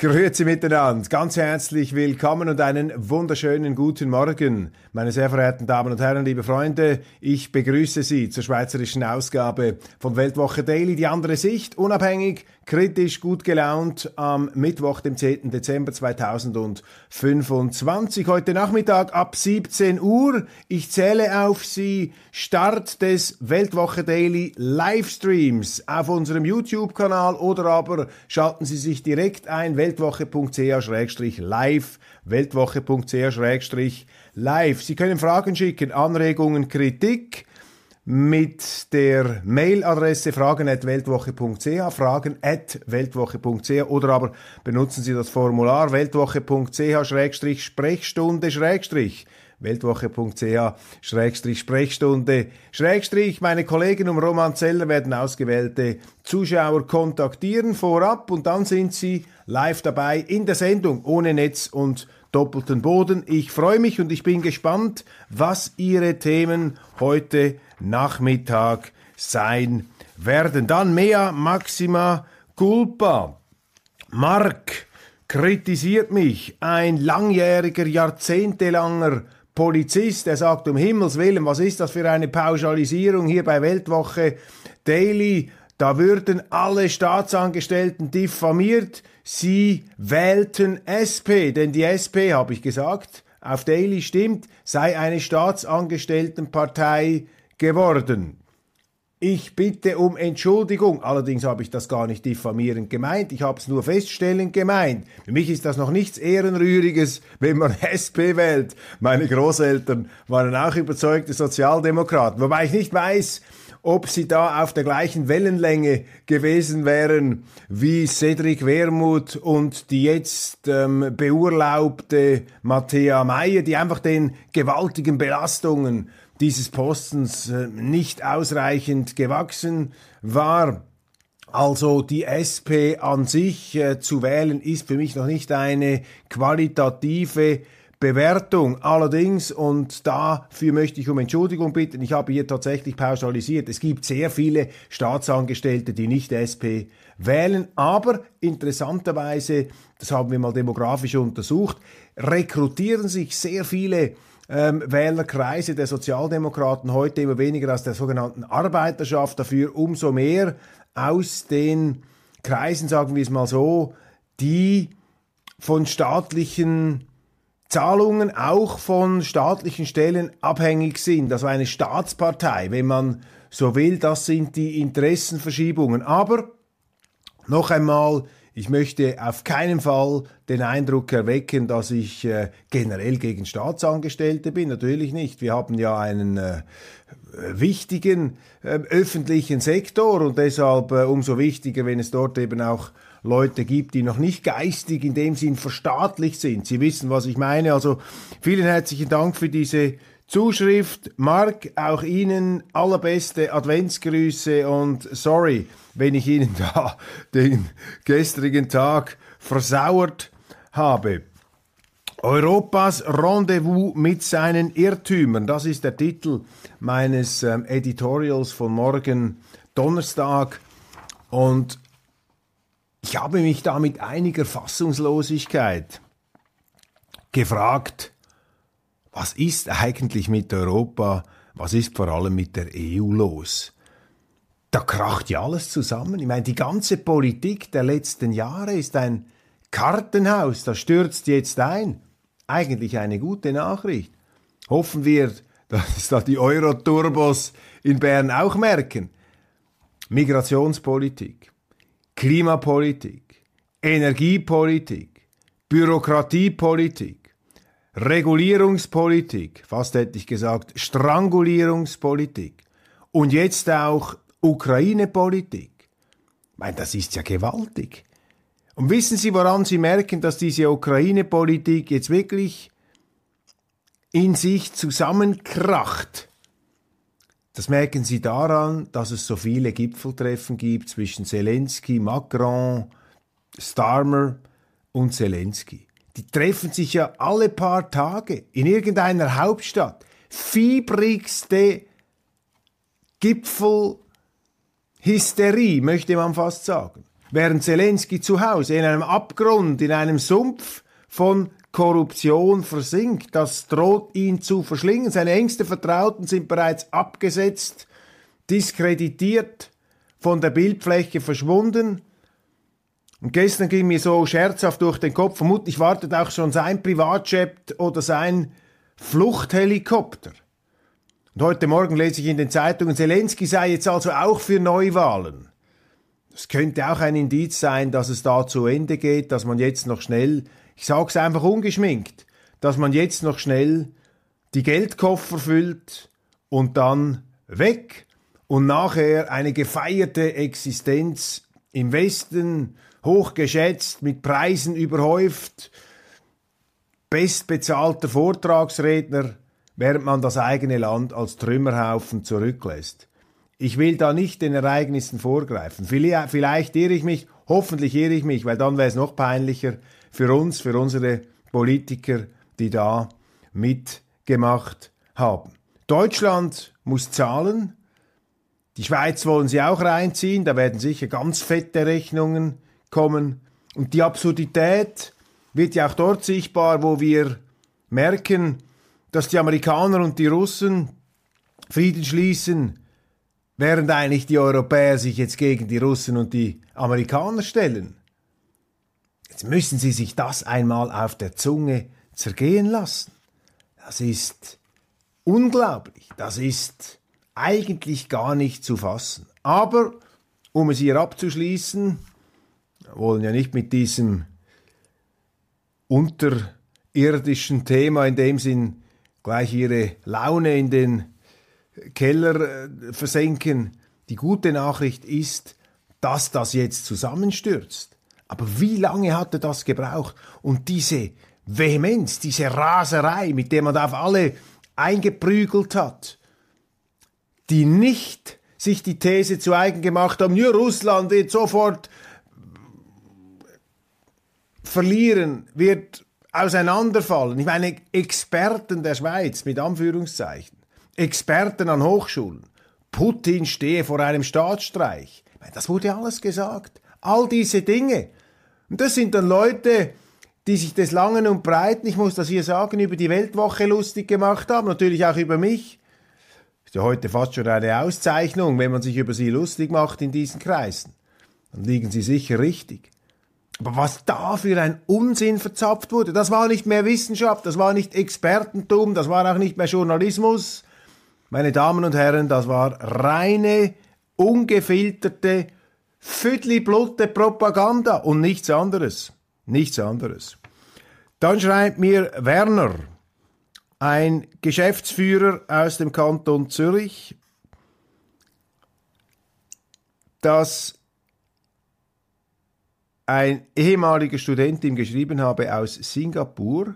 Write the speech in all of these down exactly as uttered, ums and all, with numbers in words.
Grüezi miteinander, ganz herzlich willkommen und einen wunderschönen guten Morgen, meine sehr verehrten Damen und Herren, liebe Freunde. Ich begrüße Sie zur schweizerischen Ausgabe von Weltwoche Daily, die andere Sicht, unabhängig, kritisch, gut gelaunt, am Mittwoch, dem zehnten Dezember zweitausendfünfundzwanzig. Heute Nachmittag ab siebzehn Uhr. Ich zähle auf Sie. Start des Weltwoche Daily Livestreams auf unserem YouTube-Kanal oder aber schalten Sie sich direkt ein, weltwoche.ch live, weltwoche.ch live. Sie können Fragen schicken, Anregungen, Kritik mit der Mailadresse fragen at weltwoche punkt c h, fragen at weltwoche punkt c h oder aber benutzen Sie das Formular weltwoche.ch Sprechstunde Schrägstrich. weltwoche.ch Schrägstrich Sprechstunde Schrägstrich. Meine Kollegen um Roman Zeller werden ausgewählte Zuschauer kontaktieren vorab und dann sind sie live dabei in der Sendung ohne Netz und doppelten Boden. Ich freue mich und ich bin gespannt, was Ihre Themen heute Nachmittag sein werden. Dann mea maxima culpa. Mark kritisiert mich, ein langjähriger, jahrzehntelanger Polizist, der sagt, um Himmels Willen, was ist das für eine Pauschalisierung hier bei Weltwoche Daily? Da würden alle Staatsangestellten diffamiert. Sie wählten S P, denn die S P, habe ich gesagt, auf Daily stimmt, sei eine Staatsangestelltenpartei geworden. Ich bitte um Entschuldigung, allerdings habe ich das gar nicht diffamierend gemeint, ich habe es nur feststellend gemeint. Für mich ist das noch nichts Ehrenrühriges, wenn man S P wählt. Meine Großeltern waren auch überzeugte Sozialdemokraten, wobei ich nicht weiß, ob sie da auf der gleichen Wellenlänge gewesen wären wie Cedric Wermuth und die jetzt ähm, beurlaubte Matthäa Meier, die einfach den gewaltigen Belastungen dieses Postens äh, nicht ausreichend gewachsen war. Also die S P an sich äh, zu wählen, ist für mich noch nicht eine qualitative Bewertung. Allerdings, und dafür möchte ich um Entschuldigung bitten, ich habe hier tatsächlich pauschalisiert, es gibt sehr viele Staatsangestellte, die nicht S P wählen, aber interessanterweise, das haben wir mal demografisch untersucht, rekrutieren sich sehr viele Ähm, Wählerkreise der Sozialdemokraten heute immer weniger aus der sogenannten Arbeiterschaft, dafür umso mehr aus den Kreisen, sagen wir es mal so, die von staatlichen Zahlungen, auch von staatlichen Stellen abhängig sind. Also eine Staatspartei, wenn man so will, das sind die Interessenverschiebungen. Aber noch einmal, ich möchte auf keinen Fall den Eindruck erwecken, dass ich äh, generell gegen Staatsangestellte bin. Natürlich nicht. Wir haben ja einen äh, wichtigen äh, öffentlichen Sektor und deshalb äh, umso wichtiger, wenn es dort eben auch Leute gibt, die noch nicht geistig in dem Sinn verstaatlicht sind. Sie wissen, was ich meine. Also vielen herzlichen Dank für diese Zuschrift. Mark, auch Ihnen allerbeste Adventsgrüße und sorry, wenn ich Ihnen da den gestrigen Tag versauert habe. Europas Rendezvous mit seinen Irrtümern, das ist der Titel meines ähm, Editorials von morgen Donnerstag und ich habe mich da mit einiger Fassungslosigkeit gefragt, was ist eigentlich mit Europa, was ist vor allem mit der E U los? Da kracht ja alles zusammen. Ich meine, die ganze Politik der letzten Jahre ist ein Kartenhaus, das stürzt jetzt ein. Eigentlich eine gute Nachricht. Hoffen wir, dass da die Euro-Turbos in Bern auch merken. Migrationspolitik, Klimapolitik, Energiepolitik, Bürokratiepolitik, Regulierungspolitik, fast hätte ich gesagt, Strangulierungspolitik und jetzt auch Ukraine-Politik. Ich meine, das ist ja gewaltig. Und wissen Sie, woran Sie merken, dass diese Ukraine-Politik jetzt wirklich in sich zusammenkracht? Das merken Sie daran, dass es so viele Gipfeltreffen gibt zwischen Zelensky, Macron, Starmer und Zelensky. Die treffen sich ja alle paar Tage in irgendeiner Hauptstadt. Fiebrigste Gipfelhysterie, möchte man fast sagen. während Zelensky zu Hause in einem Abgrund, in einem Sumpf von Korruption versinkt. Das droht ihn zu verschlingen. Seine engsten Vertrauten sind bereits abgesetzt, diskreditiert, von der Bildfläche verschwunden. Und gestern ging mir so scherzhaft durch den Kopf, vermutlich wartet auch schon sein Privatjet oder sein Fluchthelikopter. Und heute Morgen lese ich in den Zeitungen, Zelensky sei jetzt also auch für Neuwahlen. Das könnte auch ein Indiz sein, dass es da zu Ende geht, dass man jetzt noch schnell, ich sage es einfach ungeschminkt, dass man jetzt noch schnell die Geldkoffer füllt und dann weg und nachher eine gefeierte Existenz im Westen, hochgeschätzt, mit Preisen überhäuft, bestbezahlter Vortragsredner, während man das eigene Land als Trümmerhaufen zurücklässt. Ich will da nicht den Ereignissen vorgreifen. Vielleicht, vielleicht irre ich mich, hoffentlich irre ich mich, weil dann wäre es noch peinlicher für uns, für unsere Politiker, die da mitgemacht haben. Deutschland muss zahlen. Die Schweiz wollen sie auch reinziehen. Da werden sicher ganz fette Rechnungen kommen. Und die Absurdität wird ja auch dort sichtbar, wo wir merken, dass die Amerikaner und die Russen Frieden schließen, während eigentlich die Europäer sich jetzt gegen die Russen und die Amerikaner stellen. Jetzt müssen sie sich das einmal auf der Zunge zergehen lassen. Das ist unglaublich. Das ist eigentlich gar nicht zu fassen. Aber, um es hier abzuschließen, wir wollen ja nicht mit diesem unterirdischen Thema in dem Sinn gleich ihre Laune in den Keller versenken. Die gute Nachricht ist, dass das jetzt zusammenstürzt. Aber wie lange hatte das gebraucht? Und diese Vehemenz, diese Raserei, mit der man da auf alle eingeprügelt hat, die nicht sich die These zu eigen gemacht haben, ja, Russland wird sofort verlieren, wird auseinanderfallen. Ich meine, Experten der Schweiz, mit Anführungszeichen, Experten an Hochschulen, Putin stehe vor einem Staatsstreich. Ich meine, das wurde alles gesagt. All diese Dinge. Und das sind dann Leute, die sich des Langen und Breiten, ich muss das hier sagen, über die Weltwoche lustig gemacht haben, natürlich auch über mich. Ist ja heute fast schon eine Auszeichnung, wenn man sich über sie lustig macht in diesen Kreisen. Dann liegen sie sicher richtig. Aber was da für ein Unsinn verzapft wurde, das war nicht mehr Wissenschaft, das war nicht Expertentum, das war auch nicht mehr Journalismus. Meine Damen und Herren, das war reine, ungefilterte, füdliblutte Propaganda und nichts anderes. Nichts anderes. Dann schreibt mir Werner, ein Geschäftsführer aus dem Kanton Zürich, dass ein ehemaliger Student ihm geschrieben habe aus Singapur,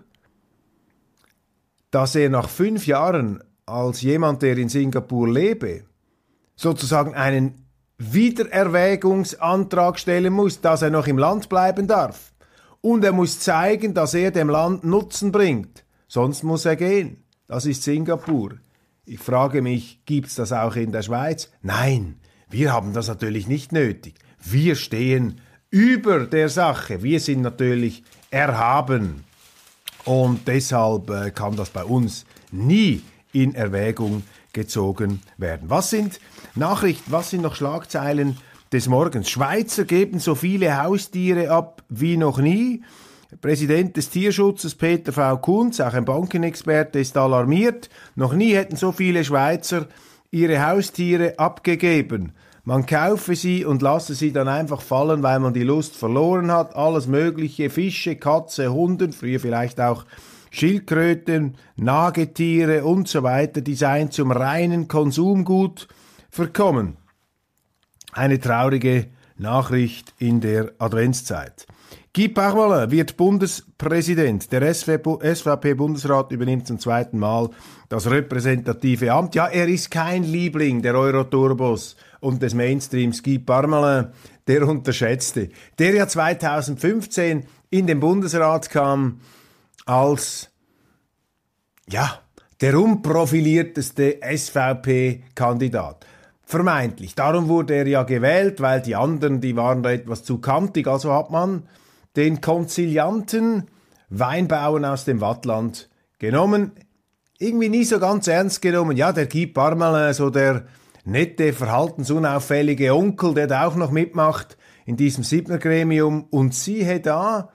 dass er nach fünf Jahren als jemand, der in Singapur lebe, sozusagen einen Wiedererwägungsantrag stellen muss, dass er noch im Land bleiben darf. Und er muss zeigen, dass er dem Land Nutzen bringt. Sonst muss er gehen. Das ist Singapur. Ich frage mich, gibt's das auch in der Schweiz? Nein, wir haben das natürlich nicht nötig. Wir stehen über der Sache. Wir sind natürlich erhaben. Und deshalb äh, kann das bei uns nie in Erwägung gezogen werden. Was sind Nachrichten, was sind noch Schlagzeilen des Morgens? Schweizer geben so viele Haustiere ab wie noch nie. Der Präsident des Tierschutzes, Peter V. Kunz, auch ein Bankenexperte, ist alarmiert. Noch nie hätten so viele Schweizer ihre Haustiere abgegeben. Man kaufe sie und lasse sie dann einfach fallen, weil man die Lust verloren hat. Alles mögliche, Fische, Katze, Hunde, früher vielleicht auch Schildkröten, Nagetiere und so weiter, die seien zum reinen Konsumgut verkommen. Eine traurige Nachricht in der Adventszeit. Guy Parmelin wird Bundespräsident. Der S V P-Bundesrat übernimmt zum zweiten Mal das repräsentative Amt. Ja, er ist kein Liebling der Euroturbos und des Mainstreams. Guy Parmelin, der Unterschätzte, der ja zweitausendfünfzehn in den Bundesrat kam als, ja, der unprofilierteste S V P-Kandidat. vermeintlich. Darum wurde er ja gewählt, weil die anderen, die waren da etwas zu kantig. Also hat man den konzilianten Weinbauern aus dem Wattland genommen, irgendwie nie so ganz ernst genommen. Ja, der Guy Parmelin, so der nette, verhaltensunauffällige Onkel, der da auch noch mitmacht in diesem Siebner-Gremium. Und siehe da,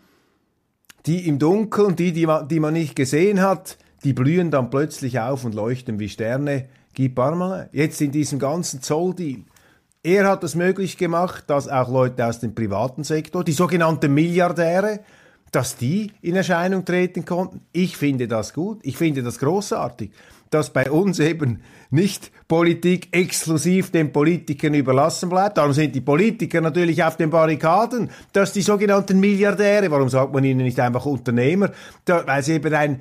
die im Dunkeln, die, die, die man nicht gesehen hat, die blühen dann plötzlich auf und leuchten wie Sterne. Guy Parmelin, jetzt in diesem ganzen Zolldeal. Er hat es möglich gemacht, dass auch Leute aus dem privaten Sektor, die sogenannten Milliardäre, dass die in Erscheinung treten konnten. Ich finde das gut, ich finde das großartig, dass bei uns eben nicht Politik exklusiv den Politikern überlassen bleibt. Darum sind die Politiker natürlich auf den Barrikaden, dass die sogenannten Milliardäre, warum sagt man ihnen nicht einfach Unternehmer, da, weil es eben ein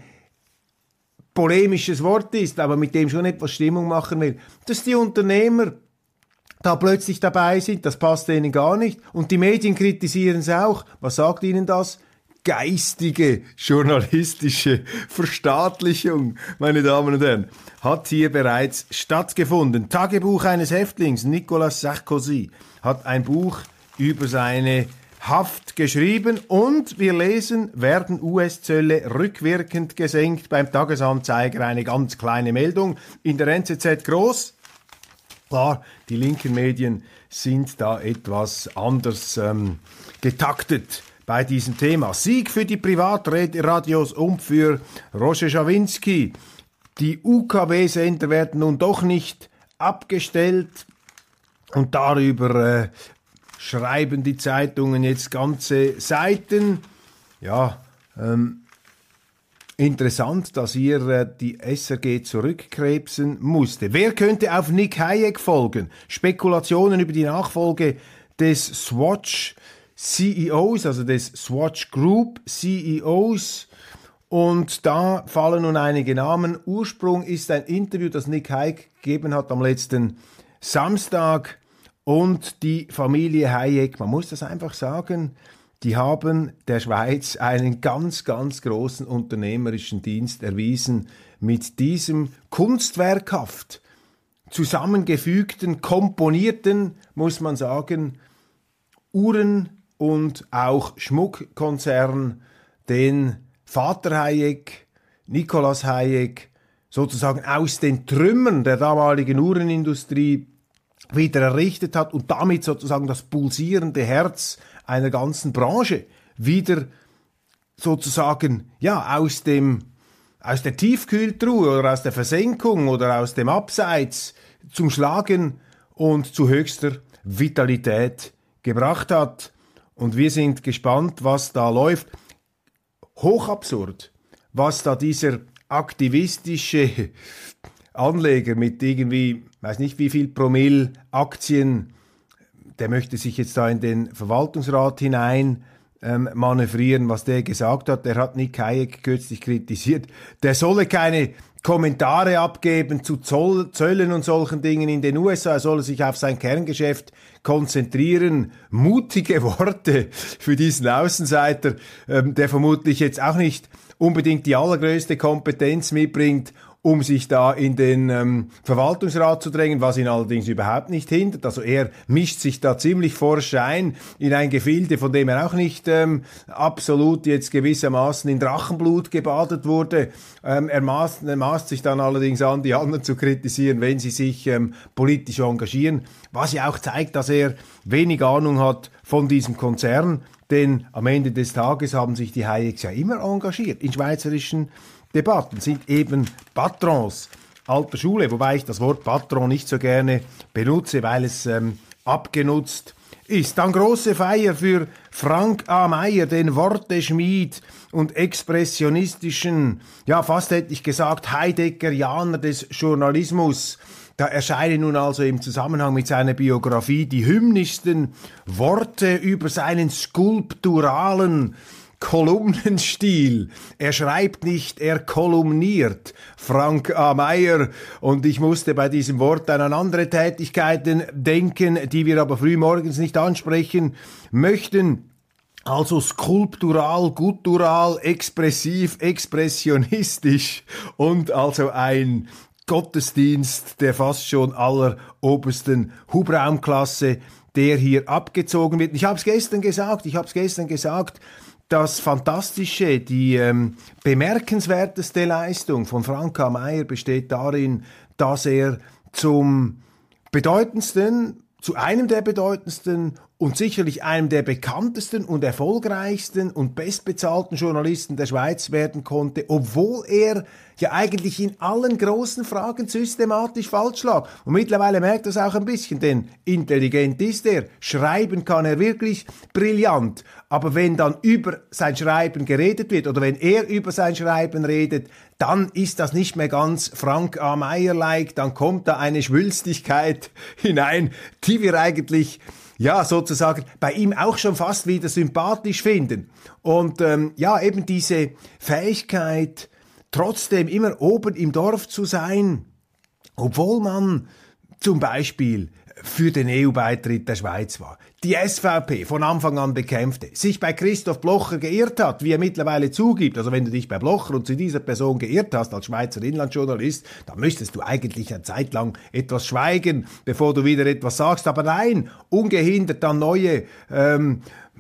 polemisches Wort ist, aber mit dem schon etwas Stimmung machen will, dass die Unternehmer da plötzlich dabei sind, das passt denen gar nicht. Und die Medien kritisieren es auch. Was sagt ihnen das? Geistige, journalistische Verstaatlichung, meine Damen und Herren, hat hier bereits stattgefunden. Tagebuch eines Häftlings, Nicolas Sarkozy, hat ein Buch über seine Haft geschrieben und wir lesen, werden U S-Zölle rückwirkend gesenkt. Beim Tagesanzeiger eine ganz kleine Meldung, in der N Z Z groß. Klar, die linken Medien sind da etwas anders ähm, getaktet bei diesem Thema. Sieg für die Privatradios und für Roger Schawinski. Die U K W-Sender werden nun doch nicht abgestellt und darüber äh, schreiben die Zeitungen jetzt ganze Seiten. Ja, ähm, interessant, dass hier äh, die S R G zurückkrebsen musste. Wer könnte auf Nick Hayek folgen? Spekulationen über die Nachfolge des Swatch C E Os, also des Swatch Group C E Os. Und da fallen nun einige Namen. Ursprung ist ein Interview, das Nick Hayek gegeben hat am letzten Samstag. Und die Familie Hayek, man muss das einfach sagen, die haben der Schweiz einen ganz, ganz großen unternehmerischen Dienst erwiesen mit diesem kunstwerkhaft zusammengefügten, komponierten, muss man sagen, Uhren- und auch Schmuckkonzern, den Vater Hayek, Nicolas Hayek, sozusagen aus den Trümmern der damaligen Uhrenindustrie wieder errichtet hat und damit sozusagen das pulsierende Herz einer ganzen Branche wieder sozusagen ja aus dem aus der Tiefkühltruhe oder aus der Versenkung oder aus dem Abseits zum Schlagen und zu höchster Vitalität gebracht hat. Und wir sind gespannt, was da läuft. Hochabsurd, was da dieser aktivistische Anleger mit irgendwie, weiß nicht wie viel Promille Aktien, der möchte sich jetzt da in den Verwaltungsrat hinein ähm, manövrieren, was der gesagt hat. Der hat Nick Hayek kürzlich kritisiert. Der solle keine Kommentare abgeben zu Zoll, Zöllen und solchen Dingen in den U S A. Er solle sich auf sein Kerngeschäft konzentrieren. Mutige Worte für diesen Außenseiter, ähm, der vermutlich jetzt auch nicht unbedingt die allergrößte Kompetenz mitbringt, um sich da in den ähm, Verwaltungsrat zu drängen, was ihn allerdings überhaupt nicht hindert. Also er mischt sich da ziemlich forsch ein in ein Gefilde, von dem er auch nicht ähm, absolut jetzt gewissermaßen in Drachenblut gebadet wurde. Ähm, er, maßt, er maßt sich dann allerdings an, die anderen zu kritisieren, wenn sie sich ähm, politisch engagieren, was ja auch zeigt, dass er wenig Ahnung hat von diesem Konzern, denn am Ende des Tages haben sich die Hayeks ja immer engagiert in schweizerischen Debatten, sind eben Patrons alter Schule, wobei ich das Wort Patron nicht so gerne benutze, weil es ähm, abgenutzt ist. Dann große Feier für Frank A. Meyer, den Worteschmied und expressionistischen, ja fast hätte ich gesagt, Heideggerianer des Journalismus. Da erscheinen nun also im Zusammenhang mit seiner Biografie die hymnischsten Worte über seinen skulpturalen Kolumnenstil. Er schreibt nicht, er kolumniert. Frank A. Meyer. Und ich musste bei diesem Wort an andere Tätigkeiten denken, die wir aber frühmorgens nicht ansprechen möchten. Also skulptural, guttural, expressiv, expressionistisch und also ein Gottesdienst der fast schon allerobersten Hubraumklasse, der hier abgezogen wird. Ich habe es gestern gesagt, ich habe es gestern gesagt, das Fantastische, die ähm, bemerkenswerteste Leistung von Frank A. Meyer besteht darin, dass er zum bedeutendsten, zu einem der bedeutendsten und sicherlich einem der bekanntesten und erfolgreichsten und bestbezahlten Journalisten der Schweiz werden konnte, obwohl er ja eigentlich in allen großen Fragen systematisch falsch lag. Und mittlerweile merkt er es auch ein bisschen, denn intelligent ist er, schreiben kann er wirklich brillant. Aber wenn dann über sein Schreiben geredet wird oder wenn er über sein Schreiben redet, dann ist das nicht mehr ganz Frank A. Meyer-like, dann kommt da eine Schwülstigkeit hinein, die wir eigentlich ja, sozusagen bei ihm auch schon fast wieder sympathisch finden. Und ähm, ja, eben diese Fähigkeit, trotzdem immer oben im Dorf zu sein, obwohl man zum Beispiel für den E U-Beitritt der Schweiz war, die S V P von Anfang an bekämpfte, sich bei Christoph Blocher geirrt hat, wie er mittlerweile zugibt. Also wenn du dich bei Blocher und zu dieser Person geirrt hast als Schweizer Inlandsjournalist, dann müsstest du eigentlich eine Zeit lang etwas schweigen, bevor du wieder etwas sagst. Aber nein, ungehindert dann neue ähm,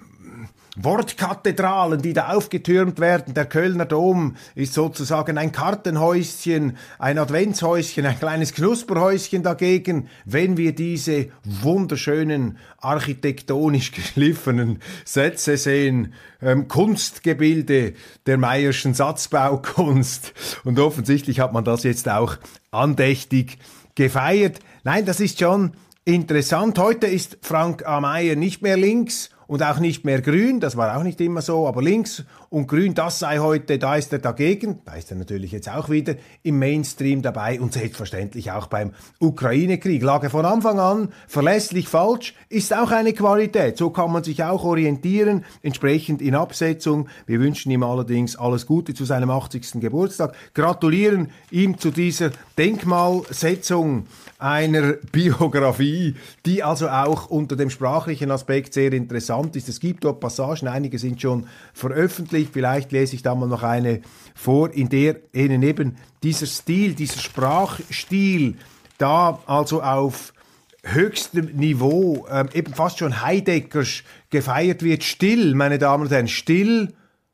Wortkathedralen, die da aufgetürmt werden. Der Kölner Dom ist sozusagen ein Kartenhäuschen, ein Adventshäuschen, ein kleines Knusperhäuschen dagegen, wenn wir diese wunderschönen, architektonisch geschliffenen Sätze sehen, ähm, Kunstgebilde der Meyerschen Satzbaukunst. Und offensichtlich hat man das jetzt auch andächtig gefeiert. Nein, das ist schon interessant. Heute ist Frank A. Meyer nicht mehr links und auch nicht mehr grün, das war auch nicht immer so, aber links und grün, das sei heute, da ist er dagegen, da ist er natürlich jetzt auch wieder im Mainstream dabei und selbstverständlich auch beim Ukraine-Krieg. Lag er von Anfang an verlässlich falsch, ist auch eine Qualität, so kann man sich auch orientieren, entsprechend in Absetzung. Wir wünschen ihm allerdings alles Gute zu seinem achtzigsten Geburtstag, gratulieren ihm zu dieser Denkmalsetzung einer Biografie, die also auch unter dem sprachlichen Aspekt sehr interessant ist. Es gibt dort Passagen, einige sind schon veröffentlicht, vielleicht lese ich da mal noch eine vor, in der ihnen eben dieser Stil, dieser Sprachstil da also auf höchstem Niveau, ähm, eben fast schon Heideggersch gefeiert wird. Still, meine Damen und Herren, still,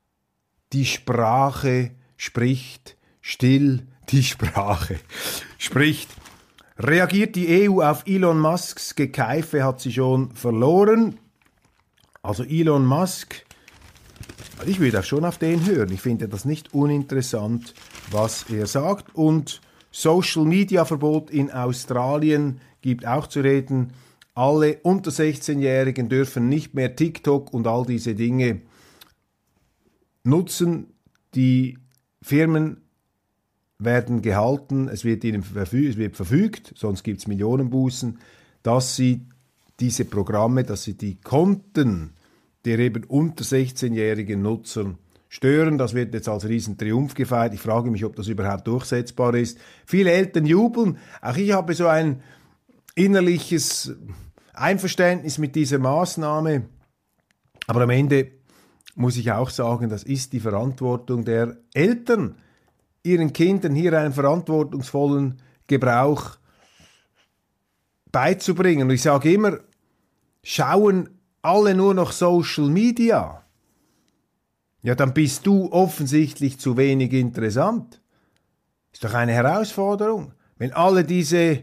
die Sprache spricht, still, die Sprache spricht. Reagiert die E U auf Elon Musks Gekeife, hat sie schon verloren. Also Elon Musk, ich würde auch schon auf den hören. Ich finde das nicht uninteressant, was er sagt. Und Social-Media-Verbot in Australien gibt auch zu reden. Alle unter sechzehnjährigen dürfen nicht mehr TikTok und all diese Dinge nutzen. Die Firmen werden gehalten, es wird ihnen verfü- es wird verfügt, sonst gibt es Millionenbußen, dass sie diese Programme, dass sie die Konten der eben unter sechzehnjährigen Nutzern stören. Das wird jetzt als Riesentriumph gefeiert. Ich frage mich, ob das überhaupt durchsetzbar ist. Viele Eltern jubeln. Auch ich habe so ein innerliches Einverständnis mit dieser Maßnahme. Aber am Ende muss ich auch sagen, das ist die Verantwortung der Eltern, ihren Kindern hier einen verantwortungsvollen Gebrauch beizubringen. Und ich sage immer, schauen alle nur noch Social Media, ja, dann bist du offensichtlich zu wenig interessant. Ist doch eine Herausforderung. Wenn alle diese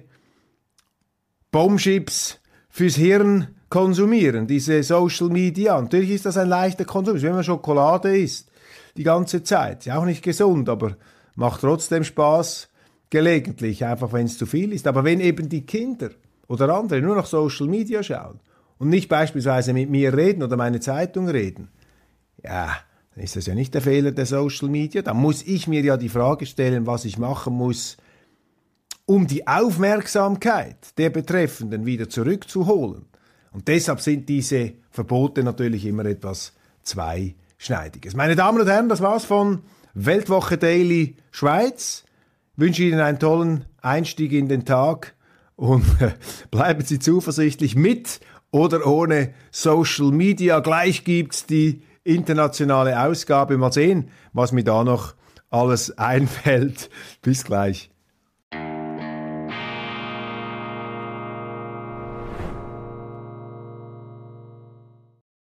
Bombschips fürs Hirn konsumieren, diese Social Media, natürlich ist das ein leichter Konsum, wenn man Schokolade isst, die ganze Zeit. Ist auch nicht gesund, aber macht trotzdem Spaß, gelegentlich, einfach wenn es zu viel ist. Aber wenn eben die Kinder oder andere nur noch Social Media schauen und nicht beispielsweise mit mir reden oder meine Zeitung reden, ja, dann ist das ja nicht der Fehler der Social Media. Dann muss ich mir ja die Frage stellen, was ich machen muss, um die Aufmerksamkeit der Betreffenden wieder zurückzuholen. Und deshalb sind diese Verbote natürlich immer etwas Zweischneidiges. Meine Damen und Herren, das war's von Weltwoche Daily Schweiz. Ich wünsche Ihnen einen tollen Einstieg in den Tag und bleiben Sie zuversichtlich mit oder ohne Social Media. Gleich gibt's die internationale Ausgabe. Mal sehen, was mir da noch alles einfällt. Bis gleich.